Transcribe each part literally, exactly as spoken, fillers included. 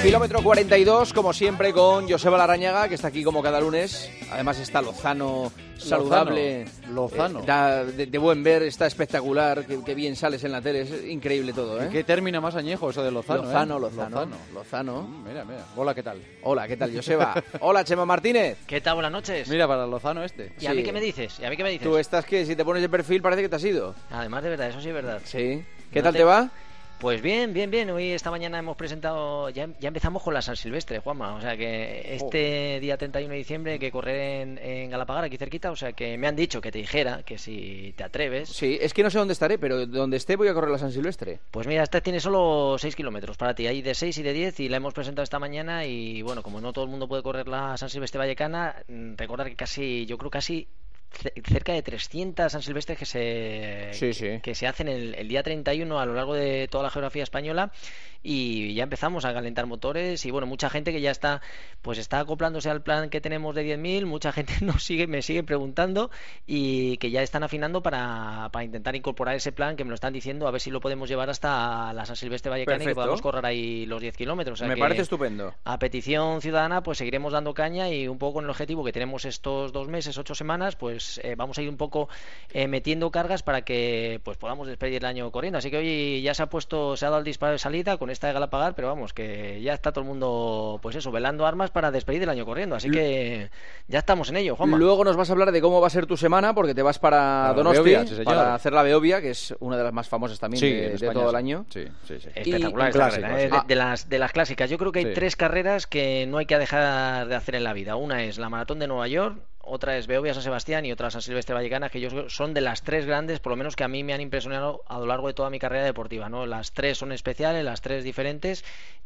Kilómetro cuarenta y dos, como siempre, con Joseba Larrañaga, que está aquí como cada lunes. Además está Lozano, saludable, Lozano, eh, da, de, de buen ver, está espectacular, que, que bien sales en la tele, es increíble todo, ¿eh? ¿Qué término más añejo eso de Lozano? Lozano, ¿eh? Lozano, Lozano. Lozano. Mm, mira, mira. Hola, ¿qué tal? Hola, ¿qué tal, Joseba? Hola, Chema Martínez. ¿Qué tal? Buenas noches. Mira, para Lozano este. ¿Y a mí qué me dices? ¿Y a mí qué me dices? Tú estás que si te pones de perfil parece que te has ido. Además, de verdad, eso sí es verdad. Sí. ¿Qué No tal te... te va? Pues bien, bien, bien. Hoy, esta mañana hemos presentado, ya, ya empezamos con la San Silvestre, Juanma. O sea que este oh. día treinta y uno de diciembre que correré en, en Galapagar, aquí cerquita. O sea que me han dicho que te dijera que si te atreves. Sí, es que no sé dónde estaré, pero donde esté voy a correr la San Silvestre. Pues mira, esta tiene solo seis kilómetros para ti. Hay de seis y de diez y la hemos presentado esta mañana. Y bueno, como no todo el mundo puede correr la San Silvestre Vallecana, recordar que casi, yo creo casi... cerca de trescientas San Silvestres que se sí, sí. que se hacen el, el día treinta y uno a lo largo de toda la geografía española, y ya empezamos a calentar motores. Y bueno, mucha gente que ya está pues está acoplándose al plan que tenemos de diez mil, mucha gente nos sigue me sigue preguntando y que ya están afinando para, para intentar incorporar ese plan, que me lo están diciendo, a ver si lo podemos llevar hasta la San Silvestre Vallecana. Perfecto. Y que podamos correr ahí los diez kilómetros. O sea, me parece estupendo. A petición ciudadana pues seguiremos dando caña, y un poco con el objetivo que tenemos estos dos meses, ocho semanas, pues Pues, eh, vamos a ir un poco eh, metiendo cargas para que pues podamos despedir el año corriendo. Así que hoy ya se ha puesto, se ha dado el disparo de salida con esta de Galapagar, pero vamos, que ya está todo el mundo, pues eso, velando armas para despedir el año corriendo. Así que ya estamos en ello, Juanma. Luego nos vas a hablar de cómo va a ser tu semana, porque te vas para, para Donosti, Beovia, sí, para hacer la Beovia, que es una de las más famosas también sí, de, de todo el año. Sí, sí, sí. Espectacular esta carrera, ¿eh? de, de, las, de las clásicas. Yo creo que hay sí. tres carreras que no hay que dejar de hacer en la vida. Una es la Maratón de Nueva York, otra es Beovia San Sebastián y otra San Silvestre Vallecana, que yo son de las tres grandes, por lo menos que a mí me han impresionado a lo largo de toda mi carrera deportiva, ¿no? Las tres son especiales, las tres diferentes,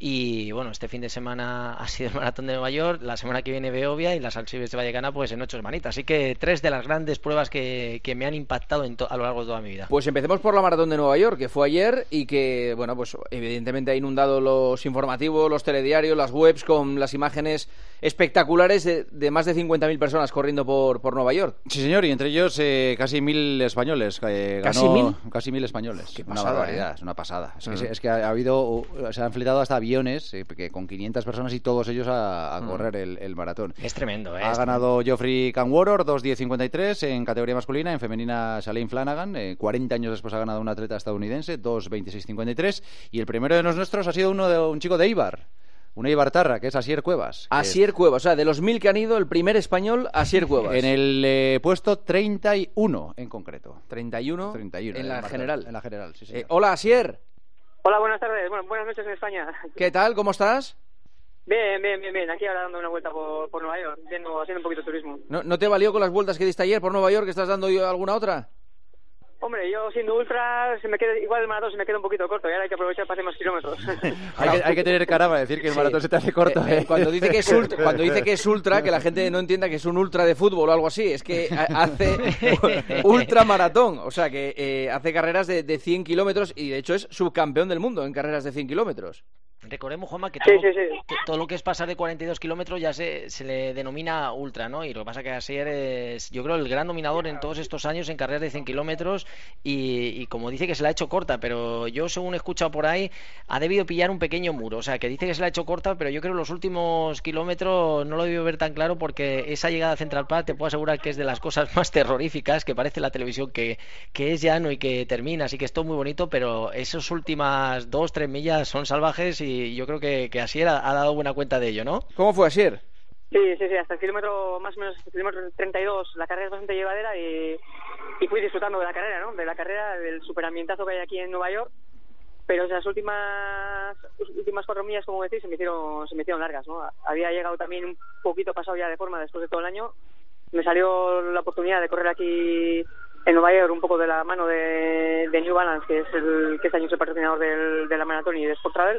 y bueno, este fin de semana ha sido el Maratón de Nueva York, la semana que viene Beovia y la San Silvestre Vallecana pues en ocho semanitas, así que tres de las grandes pruebas que, que me han impactado en to- a lo largo de toda mi vida. Pues empecemos por la Maratón de Nueva York, que fue ayer y que, bueno, pues evidentemente ha inundado los informativos, los telediarios, las webs con las imágenes espectaculares de, de más de cincuenta mil personas corriendo por, por Nueva York. Sí, señor, y entre ellos eh, casi mil españoles. Eh, ganó, ¿Casi mil? Casi mil españoles. Qué una pasada, barbaridad, ¿eh? Es una pasada. Es, mm. que, es que ha habido, se han fletado hasta aviones eh, que con quinientas personas y todos ellos a, a mm. correr el, el maratón. Es tremendo, ¿eh? Ha es ganado tremendo. Geoffrey Canworor, dos diez cincuenta y tres en categoría masculina, en femenina Shalane Flanagan, eh, cuarenta años después ha ganado una atleta estadounidense, dos veintiséis cincuenta y tres, y el primero de los nuestros ha sido uno de un chico de Eibar. Una Ibartarra, que es Asier Cuevas. Asier es... Cuevas, o sea, de los mil que han ido, el primer español, Asier Cuevas. En el eh, puesto treinta y uno en concreto. ¿treinta y uno? treinta y uno. En la Marta, general. En la general, sí, sí. Eh, hola, Asier. Hola, buenas tardes. Bueno, buenas noches en España. ¿Qué tal? ¿Cómo estás? Bien, bien, bien, bien. Aquí ahora dando una vuelta por, por Nueva York, haciendo, haciendo un poquito de turismo. ¿No, ¿No te valió con las vueltas que diste ayer por Nueva York? ¿Estás dando alguna otra? Hombre, yo siendo ultra, se me queda, igual el maratón se me queda un poquito corto y ahora hay que aprovechar para hacer más kilómetros. hay, que, hay que tener cara para decir que el sí. maratón se te hace corto. Eh, eh, cuando, dice que es ultra, cuando dice que es ultra, que la gente no entienda que es un ultra de fútbol o algo así, es que hace ultra maratón, o sea que eh, hace carreras de, de cien kilómetros y de hecho es subcampeón del mundo en carreras de cien kilómetros. Recordemos, Juanma, que todo, sí, sí, sí. que todo lo que es pasar de cuarenta y dos kilómetros ya se, se le denomina ultra, ¿no? Y lo que pasa que Asier es, yo creo, el gran dominador en todos estos años en carreras de cien kilómetros y, y como dice que se la ha hecho corta, pero yo según he escuchado por ahí, ha debido pillar un pequeño muro, o sea, que dice que se la ha hecho corta, pero yo creo que los últimos kilómetros no lo he debido ver tan claro, porque esa llegada a Central Park te puedo asegurar que es de las cosas más terroríficas, que parece la televisión que, que es llano y que termina, así que es todo muy bonito, pero esas últimas dos, tres millas son salvajes y y yo creo que, que Asier ha, ha dado buena cuenta de ello, ¿no? ¿Cómo fue, Asier? Sí, sí, sí, hasta el kilómetro, más o menos, hasta el kilómetro treinta y dos, la carrera es bastante llevadera y, y fui disfrutando de la carrera, ¿no? De la carrera, del superambientazo que hay aquí en Nueva York, pero esas últimas últimas cuatro millas, como decís, se me hicieron, se me hicieron largas, ¿no? Había llegado también un poquito pasado ya de forma después de todo el año, me salió la oportunidad de correr aquí en Nueva York un poco de la mano de, de New Balance, que es el que este año es el patrocinador del, de la maratón y de Sport Travel.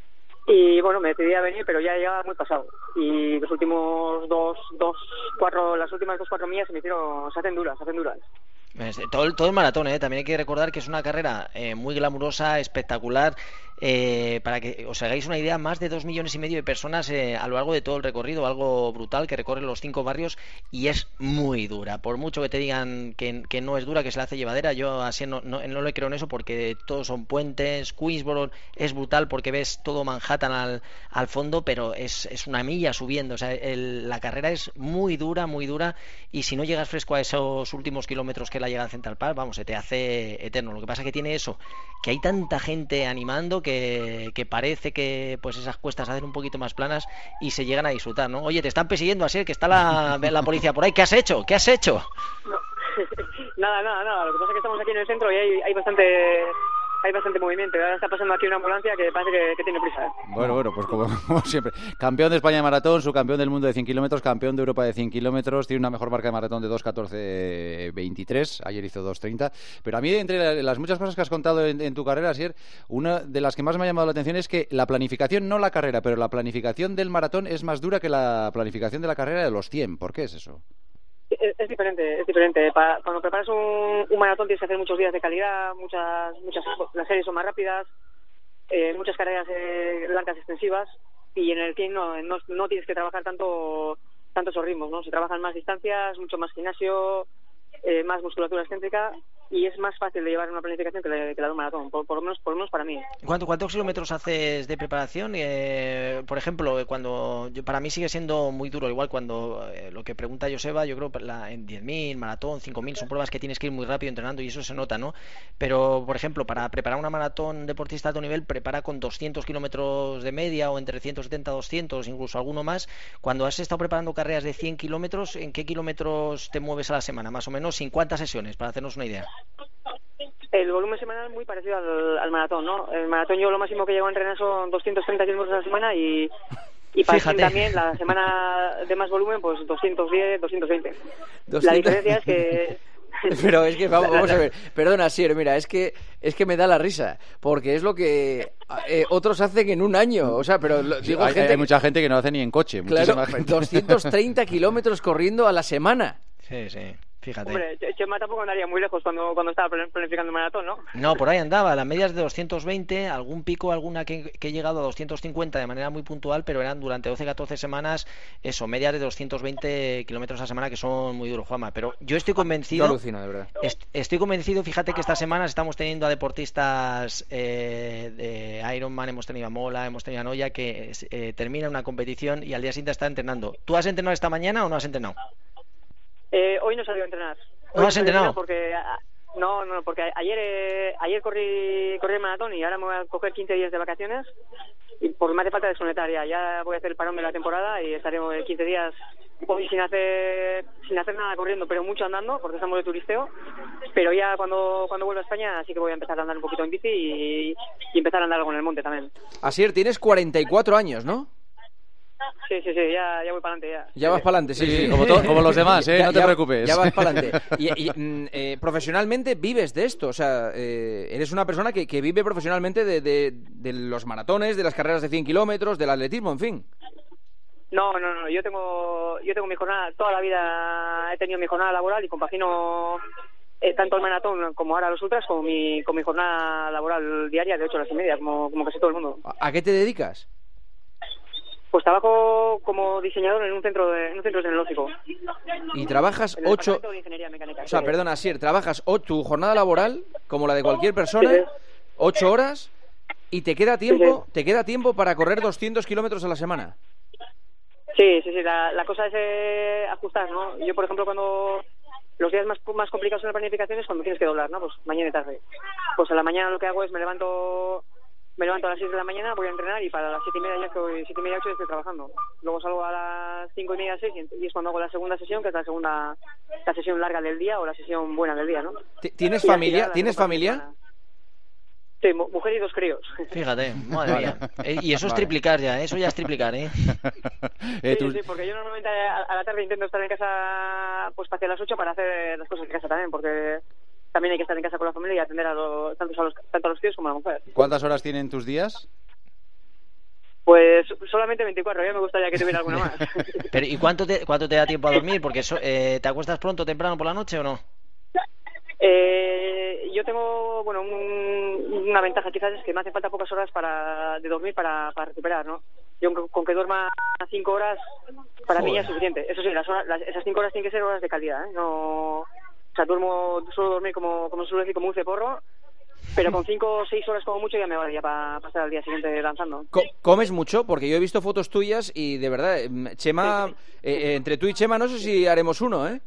Y bueno, me decidí a venir, pero ya llegaba muy pasado. Y los últimos dos, dos, cuatro, las últimas dos, cuatro millas se me hicieron, se hacen duras, se hacen duras. Todo el, todo el maratón, ¿eh? También hay que recordar que es una carrera eh, muy glamurosa, espectacular. eh, para que os hagáis una idea, más de dos millones y medio de personas eh, a lo largo de todo el recorrido, algo brutal, que recorre los cinco barrios y es muy dura. Por mucho que te digan que, que no es dura, que se la hace llevadera, yo así no, no, no le creo en eso, porque todos son puentes. Queensborough es brutal porque ves todo Manhattan al, al fondo, pero es, es una milla subiendo. O sea, el, la carrera es muy dura, muy dura, y si no llegas fresco a esos últimos kilómetros que la llega a Central Park, vamos, se te hace eterno. Lo que pasa es que tiene eso, que hay tanta gente animando que, que parece que pues esas cuestas hacen un poquito más planas y se llegan a disfrutar, ¿no? Oye, te están persiguiendo así, que está la, la policía por ahí. ¿Qué has hecho? ¿Qué has hecho? No. nada, nada, nada. Lo que pasa es que estamos aquí en el centro y hay, hay bastante... Hay bastante movimiento. Ahora está pasando aquí una ambulancia que parece que, que tiene prisa, ¿eh? Bueno, bueno, pues como, como siempre. Campeón de España de maratón, subcampeón del mundo de cien kilómetros, campeón de Europa de cien kilómetros, tiene una mejor marca de maratón de dos catorce veintitrés, ayer hizo dos treinta. Pero a mí, entre las muchas cosas que has contado en, en tu carrera, Asier, una de las que más me ha llamado la atención es que la planificación, no la carrera, pero la planificación del maratón es más dura que la planificación de la carrera de los cien. ¿Por qué es eso? Es, es diferente, es diferente. Pa, cuando preparas un, un maratón tienes que hacer muchos días de calidad, muchas, muchas las series son más rápidas, eh, muchas carreras eh, largas extensivas, y en el cien no, no, no tienes que trabajar tanto tantos esos ritmos, ¿no? Se trabajan más distancias, mucho más gimnasio, eh, más musculatura excéntrica, y es más fácil de llevar una planificación que, le, que la de un maratón, por, por, lo menos, por lo menos para mí. ¿Cuánto, ¿Cuántos kilómetros haces de preparación? Eh, por ejemplo, cuando yo, para mí sigue siendo muy duro, igual cuando eh, lo que pregunta Joseba, yo creo la, en diez mil, maratón, cinco mil, son pruebas que tienes que ir muy rápido entrenando y eso se nota, ¿no? Pero, por ejemplo, para preparar una maratón, deportista de alto nivel prepara con doscientos kilómetros de media o entre ciento setenta y doscientos, incluso alguno más. Cuando has estado preparando carreras de cien kilómetros, ¿en qué kilómetros te mueves a la semana, más o menos? ¿Sin cuántas sesiones, para hacernos una idea? El volumen semanal muy parecido al, al maratón, ¿no? El maratón yo lo máximo que llego a entrenar son doscientos treinta kilómetros a la semana y, y para Fíjate. también la semana de más volumen pues doscientos diez, doscientos veinte. doscientos La diferencia es que... Pero es que vamos, vamos a ver, perdona, Sier, mira, es que es que me da la risa, porque es lo que eh, otros hacen en un año, o sea, pero lo, digo hay, gente hay mucha gente que no hace ni en coche. Claro, gente. doscientos treinta kilómetros corriendo a la semana. Sí, sí. Fíjate. Hombre, Chema tampoco andaría muy lejos cuando, cuando estaba planificando el maratón, ¿no? No, por ahí andaba, las medias de doscientos veinte, algún pico, alguna que, que he llegado a doscientos cincuenta de manera muy puntual, pero eran durante doce catorce semanas, eso, medias de doscientos veinte kilómetros a semana, que son muy duros, Juanma. Pero yo estoy convencido, Yo alucino, de verdad. est- estoy convencido, fíjate que estas semanas estamos teniendo a deportistas eh, de Ironman, hemos tenido a Mola, hemos tenido a Noya, que eh, termina una competición y al día siguiente está entrenando. ¿Tú has entrenado esta mañana o no has entrenado? Eh, hoy no salí a entrenar. Hoy ¿No has salí a entrenado? entrenar porque a- no, no, porque ayer eh, ayer corrí corrí el maratón y ahora me voy a coger quince días de vacaciones y por me hace falta desconectar ya. Ya voy a hacer el parón de la temporada y estaremos quince días hoy sin hacer sin hacer nada corriendo, pero mucho andando porque estamos de turisteo. Pero ya cuando cuando vuelva a España sí que voy a empezar a andar un poquito en bici y, y empezar a andar algo en el monte también. Asier, tienes cuarenta y cuatro años, ¿no? Sí, sí, sí, ya, ya voy para adelante ya. Ya vas para adelante, sí, Sí, sí. sí, como, to- como los demás, ¿eh? Ya- No te ya- preocupes. Ya vas para adelante. Y, y, mm, eh, profesionalmente vives de esto, o sea, eh, eres una persona que, que vive profesionalmente de, de, de los maratones, de las carreras de cien kilómetros, del atletismo, en fin. No, no, no, yo tengo yo tengo mi jornada, toda la vida he tenido mi jornada laboral y compagino eh, tanto el maratón como ahora los ultras con mi, con mi jornada laboral diaria de ocho horas y media, como, como casi todo el mundo. ¿A, a qué te dedicas? Pues trabajo como diseñador en un centro de, en un centro tecnológico. Y trabajas En el ocho... departamento de ingeniería mecánica. O sea, Sí. perdona, Asier, trabajas o- tu jornada laboral, como la de cualquier persona, Sí, sí. ocho horas, y te queda tiempo, te queda tiempo para correr doscientos kilómetros a la semana. Sí, sí, sí, la, la cosa es eh, ajustar, ¿no? Yo, por ejemplo, cuando los días más, más complicados en la planificación es cuando tienes que doblar, ¿no? Pues mañana y tarde. Pues a la mañana lo que hago es me levanto me levanto a las seis de la mañana, voy a entrenar y para las siete y media ya estoy, siete y media, ocho ya estoy trabajando. Luego salgo a las cinco y media, seis y es cuando hago la segunda sesión, que es la segunda, la sesión larga del día o la sesión buena del día, ¿no? T- ¿Tienes Y al familia? final, la ¿Tienes segunda familia? semana. Sí, mu- mujer y dos críos. Fíjate, madre Vale. mía. Eh, Y eso es Vale. triplicar ya, eso ya es triplicar, ¿eh? Eh, Sí, tú- sí, porque yo normalmente a, a la tarde intento estar en casa pues hacia las ocho para hacer las cosas en casa también, porque también hay que estar en casa con la familia y atender a los, tanto a los tanto a los tíos como a la mujer. ¿Cuántas horas tienen tus días? Pues solamente veinticuatro, ya me gustaría que tuviera alguna más. Pero, ¿y cuánto te, cuánto te da tiempo a dormir? Porque eso, eh, ¿te acuestas pronto, temprano por la noche o no? eh, yo yo tengo, bueno, un, una ventaja quizás es que me hace falta pocas horas para de dormir para, para recuperar, ¿no? Yo con, con que duerma cinco horas, para Joder. mí ya es suficiente. Eso sí, las horas, las, esas cinco horas tienen que ser horas de calidad, ¿eh? No, o sea, duermo, suelo dormir como, como suelo decir, como un ceporro, pero con cinco o seis horas como mucho ya me vale ya para pasar al día siguiente lanzando. ¿Comes mucho? Porque yo he visto fotos tuyas y de verdad, Chema, sí, sí. Eh, entre tú y Chema no sé si haremos uno, ¿eh?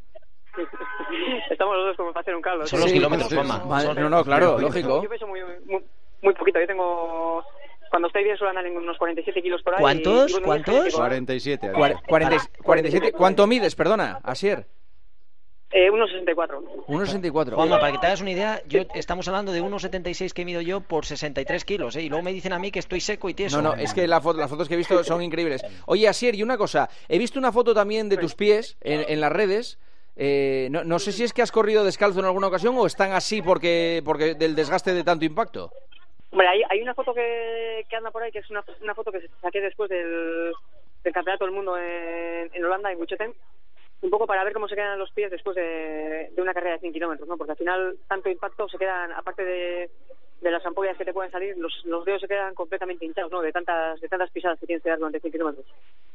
Estamos los dos como para hacer un caldo. Son los sí, kilómetros, sí, Juanma. Sí. No, no, claro, yo, lógico. Yo peso muy, muy, muy poquito. Yo tengo... Cuando estoy bien suelo andar en unos cuarenta y siete kilos por ahí. ¿Cuántos? Y, y ¿Cuántos? cuarenta y siete. cuarenta, cuarenta y siete. ¿Cuánto mides, perdona, Asier? Eh, uno sesenta y cuatro. uno sesenta y cuatro. Juanma, para que te hagas una idea, yo estamos hablando de uno setenta y seis que mido yo por sesenta y tres kilos, ¿eh? Y luego me dicen a mí que estoy seco y tieso. No, no, es que la foto, las fotos que he visto son increíbles. Oye, Asier, y una cosa, he visto una foto también de tus pies en, en las redes. Eh, no, no sé si es que has corrido descalzo en alguna ocasión o están así porque porque del desgaste de tanto impacto. Hombre, hay, hay una foto que, que anda por ahí, que es una, una foto que saqué después del, del Campeonato del Mundo en, en Holanda, en Wicheten, un poco para ver cómo se quedan los pies después de, de una carrera de cien kilómetros, ¿no? Porque al final tanto impacto se quedan, aparte de, de las ampollas que te pueden salir, los, los dedos se quedan completamente hinchados, ¿no? De tantas, de tantas pisadas que tienes que dar durante cien kilómetros.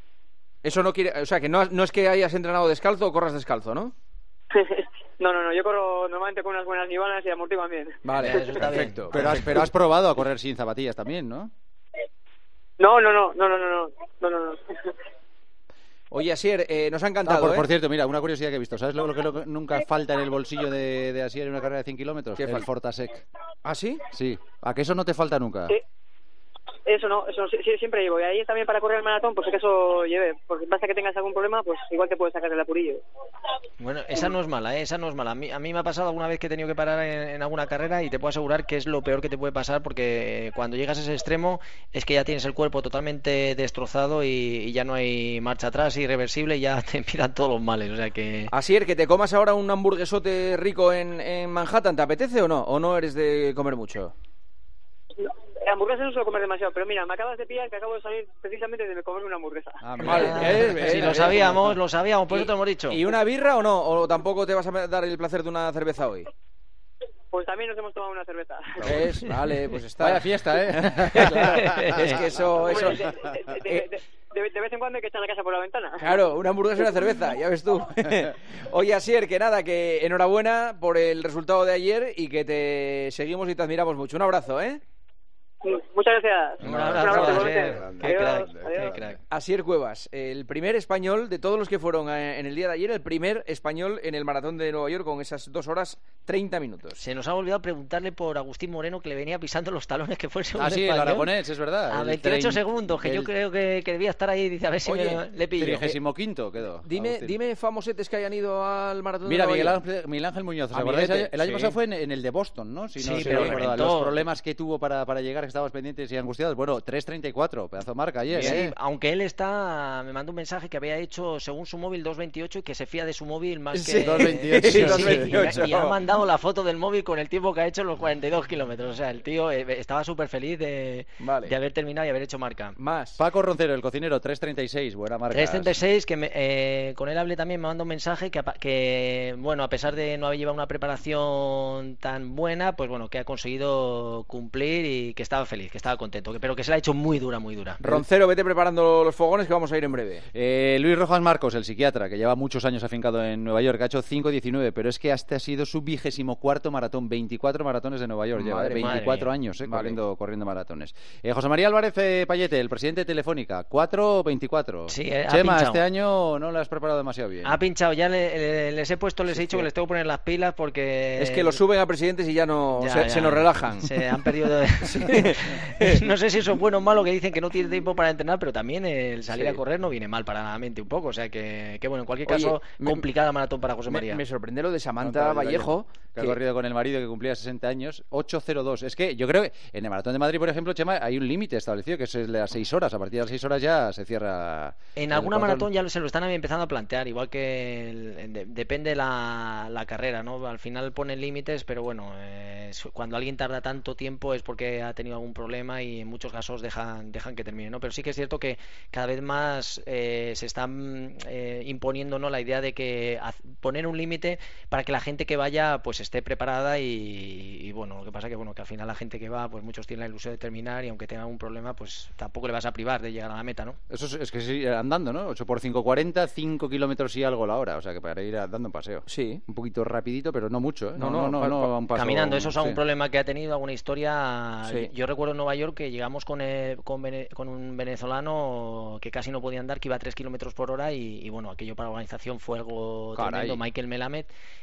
Eso no quiere, o sea, que no, no es que hayas entrenado descalzo o corras descalzo, ¿no? no, no, no, yo corro normalmente con unas buenas nivanas y amortiguan bien. Vale, eso está perfecto. bien. Pero has, pero has probado a correr sin zapatillas también, ¿no? No, no, no, no, no, no, no, no, no, no. Oye, Asier, eh, nos ha encantado, Ah, por, ¿eh? por cierto, mira, una curiosidad que he visto. ¿Sabes lo, lo, que, lo que nunca falta en el bolsillo de, de Asier en una carrera de cien kilómetros? ¿Qué El falta? Fortasec. ¿Ah, sí? Sí. ¿A que eso no te falta nunca? Sí. Eso no, eso no, sí, siempre llevo. Y ahí también para correr el maratón, pues si acaso lleve. Porque basta que tengas algún problema, pues igual te puedes sacar el apurillo. Bueno, esa no es mala, ¿eh? Esa no es mala. A mí, a mí me ha pasado alguna vez que he tenido que parar en, en alguna carrera y te puedo asegurar que es lo peor que te puede pasar porque cuando llegas a ese extremo es que ya tienes el cuerpo totalmente destrozado y, y ya no hay marcha atrás, irreversible, y ya te empiezan todos los males. O sea que... Asier, que te comas ahora un hamburguesote rico en, en Manhattan, ¿te apetece o no? ¿O no eres de comer mucho? Hamburguesas no suelo comer demasiado, pero mira, me acabas de pillar que acabo de salir precisamente de comer una hamburguesa. Ah, Vale, Ah, eh, eh, sí, eh, lo eh, sabíamos, lo sabíamos, por eso te lo hemos dicho. ¿Y una birra o no? ¿O tampoco te vas a dar el placer de una cerveza hoy? Pues también nos hemos tomado una cerveza. ¿Ves? Vale, pues está. Vaya fiesta, ¿eh? Claro, es que eso... eso... Hombre, de, de, de, de, de vez en cuando hay que echar la casa por la ventana. Claro, una hamburguesa y una cerveza, ya ves tú. Oye, Asier, que nada, que enhorabuena por el resultado de ayer y que te seguimos y te admiramos mucho. Un abrazo, ¿eh? Muchas gracias. Un abrazo, Asier. Qué Adiós, crack, adiós. qué crack. Asier Cuevas, el primer español de todos los que fueron en el día de ayer, el primer español en el maratón de Nueva York con esas dos horas treinta minutos. Se nos ha olvidado preguntarle por Agustín Moreno, que le venía pisando los talones, que fue el segundo Ah, sí, el español. aragonés, es verdad. A El veintiocho trein- segundos, que el yo creo que, que debía estar ahí. Dice, a ver si Oye, me, le pillo. trigésimo quinto quedó. Dime, Agustín. dime famosetes que hayan ido al maratón Mira, de Nueva Miguel York. Ángel, Miguel Ángel Muñoz, ¿os Ah, acordáis? Miguelete, El año sí. pasado fue en, en el de Boston, ¿no? Si Sí, no, si pero no recuerdo, reventó. los problemas que tuvo para, para llegar, que estabas pendientes y angustiados. Bueno, tres treinta y cuatro, pedazo de marca ayer, Sí, ¿eh? aunque él está, me mandó un mensaje que había hecho según su móvil dos veintiocho y que se fía de su móvil más Sí, que dos veintiocho, Sí, dos sí, veintiocho. y, y ha mandado la foto del móvil con el tiempo que ha hecho en los cuarenta y dos kilómetros. O sea, el tío eh, estaba súper feliz de, Vale. de haber terminado y haber hecho marca. Más. Paco Roncero, el cocinero, tres treinta y seis, buena marca. tres treinta y seis, que me, eh, con él hablé también, me mandó un mensaje que, apa- que, bueno, a pesar de no haber llevado una preparación tan buena, pues bueno, que ha conseguido cumplir y que estaba feliz, que estaba contento, que, pero que se la ha hecho muy dura, muy dura. Roncero, vete preparando los fogones que vamos a ir en breve. Eh, Luis Rojas Marcos, el psiquiatra, que lleva muchos años afincado en Nueva York, ha hecho cinco diecinueve, pero es que este ha sido su vigésimo cuarto maratón, veinticuatro maratones de Nueva York, lleva Madre eh, veinticuatro mía. años eh, Vale. corriendo, corriendo maratones. Eh, José María Álvarez eh, Payete, el presidente de Telefónica, cuatro veinticuatro. Sí, eh, ha Chema, pinchado. este año no lo has preparado demasiado bien. Ha pinchado, ya le- le- les he puesto, les he Sí, dicho sí. que les tengo que poner las pilas porque... Es que lo suben a presidentes y ya no Ya, se, ya. se nos relajan. Se han perdido de... No sé si eso es bueno o malo, que dicen que no tiene tiempo para entrenar, pero también el salir Sí. a correr no viene mal para la mente un poco. O sea que, que bueno, en cualquier Oye, caso, me- complicada maratón para José Me, María. me sorprende lo de Samantha Samantha Vallejo. que ha que- corrido con el marido que cumplía sesenta años, ocho cero dos. Es que yo creo que en el Maratón de Madrid, por ejemplo, Chema, hay un límite establecido que es el de las seis horas. A partir de las seis horas ya se cierra. En el alguna control. maratón ya se lo están empezando a plantear, igual que el- de- depende la, la carrera, ¿no? Al final ponen límites, pero bueno, eh, su- cuando alguien tarda tanto tiempo es porque ha tenido algún problema y en muchos casos dejan dejan que termine, ¿no? Pero sí que es cierto que cada vez más eh, se están eh, imponiendo, ¿no?, la idea de que poner un límite para que la gente que vaya pues esté preparada y, y bueno, lo que pasa que bueno que al final la gente que va, pues muchos tienen la ilusión de terminar y aunque tengan un problema, pues tampoco le vas a privar de llegar a la meta, ¿no? Eso es, es que sí, andando, ¿no? ocho por cinco, cuarenta, cinco kilómetros y algo la hora, o sea que para ir dando un paseo. Sí. Un poquito rapidito, pero no mucho, ¿eh? No, no, no, no, no un paso, caminando. Eso es sí. un problema que ha tenido, alguna historia. Sí. Yo recuerdo en Nueva York que llegamos con, eh, con, vene, con un venezolano que casi no podía andar, que iba a tres kilómetros por hora y, y bueno, aquello para la organización fue algo Caray. tremendo. Michael Melamed.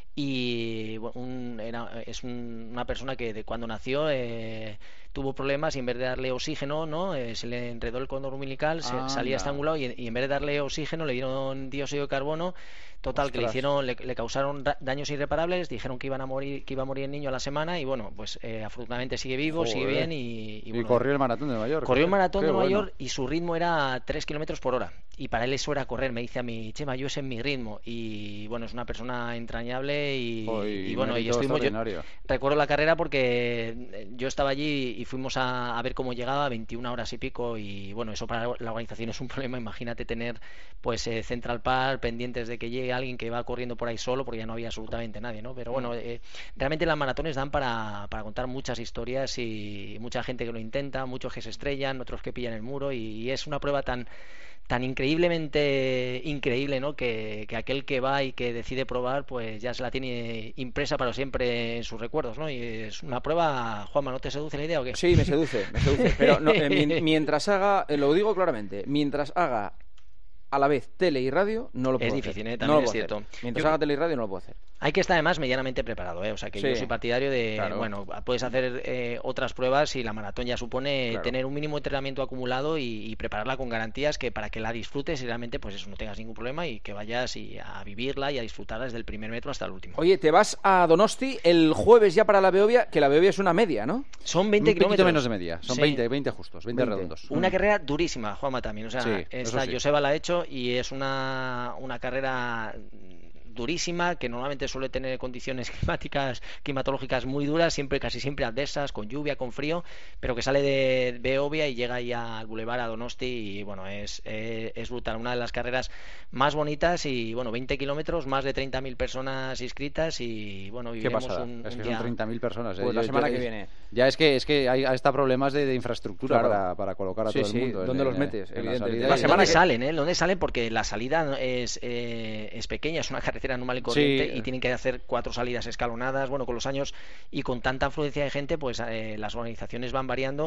Y un, era, es un, una persona que de cuando nació eh, tuvo problemas y en vez de darle oxígeno, ¿no? Eh, se le enredó el cordón umbilical, se, ah, salía no. estrangulado y, y en vez de darle oxígeno le dieron dióxido de carbono. Total, Ostras. que le hicieron, le, le causaron daños irreparables, dijeron que iban a morir, que iba a morir el niño a la semana y bueno, pues eh, afortunadamente sigue vivo, Joder. sigue bien y, y, bueno, y corrió el maratón de Nueva York. Corrió el maratón Qué de Nueva bueno. York y su ritmo era tres kilómetros por hora y para él eso era correr. Me dice a mí, Chema, yo ese es mi ritmo y bueno, es una persona entrañable y, oh, y, y bueno, y estuvimos. Yo, recuerdo la carrera porque yo estaba allí y fuimos a, a ver cómo llegaba, veintiuna horas y pico y bueno, eso para la organización es un problema. Imagínate tener pues eh, Central Park pendientes de que llegue alguien que va corriendo por ahí solo porque ya no había absolutamente nadie, ¿no? Pero bueno, eh, realmente las maratones dan para, para contar muchas historias y mucha gente que lo intenta, muchos que se estrellan, otros que pillan el muro y, y es una prueba tan tan increíblemente increíble, ¿no? Que, que aquel que va y que decide probar pues ya se la tiene impresa para siempre en sus recuerdos, ¿no? Y es una prueba. Juanma, ¿no te seduce la idea o qué? Sí, me seduce, me seduce, pero no, eh, mientras haga, eh, lo digo claramente, mientras haga a la vez tele y radio, no lo puedo es hacer. difícil, ¿eh? También no es cierto. Hacer. Mientras Yo... haga tele y radio no lo puedo hacer. Hay que estar además medianamente preparado, ¿eh? O sea que sí. yo soy partidario de, claro. bueno, puedes hacer eh, otras pruebas y la maratón ya supone claro. tener un mínimo de entrenamiento acumulado y, y prepararla con garantías que para que la disfrutes y realmente pues eso no tengas ningún problema y que vayas y a vivirla y a disfrutarla desde el primer metro hasta el último. Oye, te vas a Donosti el jueves ya para la Beovia, que la Beovia es una media, ¿no? Son veinte un kilómetros. menos de media, son sí. veinte, veinte justos, veinte, veinte redondos. Una mm. carrera durísima, Juanma, también, o sea, sí, esta sí. Joseba la ha hecho y es una, una carrera durísima, que normalmente suele tener condiciones climáticas, climatológicas muy duras, siempre, casi siempre adversas, con lluvia, con frío, pero que sale de Beovia y llega ahí al Boulevard a Donosti y bueno, es, es, es brutal, una de las carreras más bonitas y bueno, veinte kilómetros, más de treinta mil personas inscritas y bueno, viviremos un, es un que día... son treinta mil personas, ¿eh? Pues la yo, semana yo, que viene. Ya es que es que hay hasta problemas de, de infraestructura claro. para, para colocar a sí, todo sí. el mundo. ¿Dónde en, los metes? En Evidentemente. La, la semana ¿Dónde que... salen, eh? ¿Dónde salen? Porque la salida es, eh, es pequeña, es una carretera normal y corriente sí. y tienen que hacer cuatro salidas escalonadas. Bueno, con los años y con tanta afluencia de gente, pues eh, las organizaciones van variando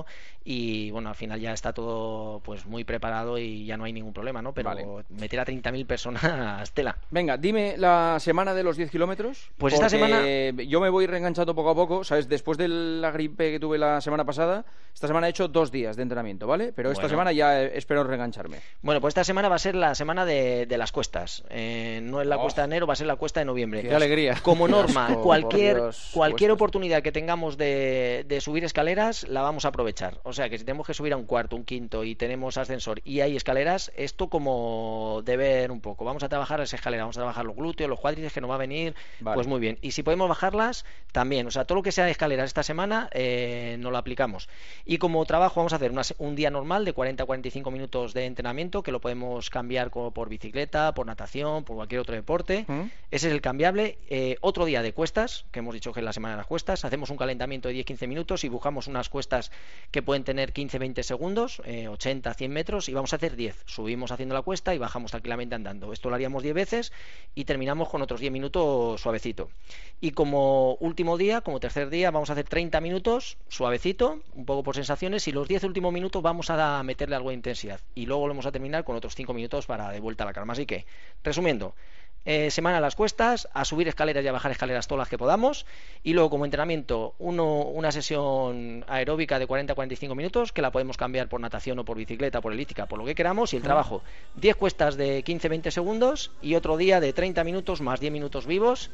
y bueno, al final ya está todo pues muy preparado y ya no hay ningún problema, ¿no? Pero vale. meter a treinta mil personas, tela. Venga, dime la semana de los diez kilómetros. Pues esta semana... yo me voy reenganchando poco a poco, ¿sabes? Después de la gripe que tuve la semana pasada, esta semana he hecho dos días de entrenamiento, ¿vale? Pero esta bueno. semana ya espero reengancharme. Bueno, pues esta semana va a ser la semana de, de las cuestas. Eh, no es la oh. cuesta de enero, va a ser la cuesta de noviembre. Qué alegría. Como norma, oh, cualquier, Dios, cualquier oportunidad que tengamos de, de subir escaleras la vamos a aprovechar. O sea que si tenemos que subir a un cuarto, un quinto y tenemos ascensor y hay escaleras, esto como deber un poco. Vamos a trabajar las escaleras, vamos a trabajar los glúteos, los cuádriceps, que nos va a venir, vale. pues muy bien. Y si podemos bajarlas, también. O sea, todo lo que sea de escaleras esta semana eh, nos lo aplicamos. Y como trabajo vamos a hacer una, un día normal de cuarenta a cuarenta y cinco minutos de entrenamiento, que lo podemos cambiar como por bicicleta, por natación, por cualquier otro deporte. ¿Mm? Ese es el cambiable. Eh, otro día de cuestas, que hemos dicho que es la semana de las cuestas. Hacemos un calentamiento de diez a quince minutos y buscamos unas cuestas que pueden tener quince a veinte segundos, eh, ochenta a cien metros, y vamos a hacer diez. Subimos haciendo la cuesta y bajamos tranquilamente andando. Esto lo haríamos diez veces y terminamos con otros diez minutos suavecito. Y como último día, como tercer día, vamos a hacer treinta minutos suavecito, un poco por sensaciones, y los diez últimos minutos vamos a meterle algo de intensidad. Y luego lo vamos a terminar con otros cinco minutos para de vuelta a la calma. Así que, resumiendo, Eh, semana a las cuestas, a subir escaleras y a bajar escaleras todas las que podamos, y luego como entrenamiento uno, una sesión aeróbica de cuarenta a cuarenta y cinco minutos, que la podemos cambiar por natación o por bicicleta, por elíptica, por lo que queramos, y el trabajo diez cuestas de quince a veinte segundos y otro día de treinta minutos más diez minutos vivos,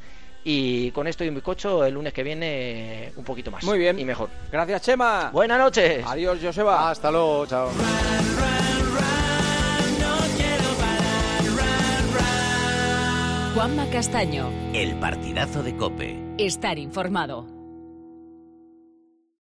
y con esto y un bizcocho el lunes que viene un poquito más. Muy bien. Y mejor. Gracias, Chema. Buenas noches. Adiós, Joseba. Hasta luego, chao. Juanma Castaño. El partidazo de COPE. Estar informado.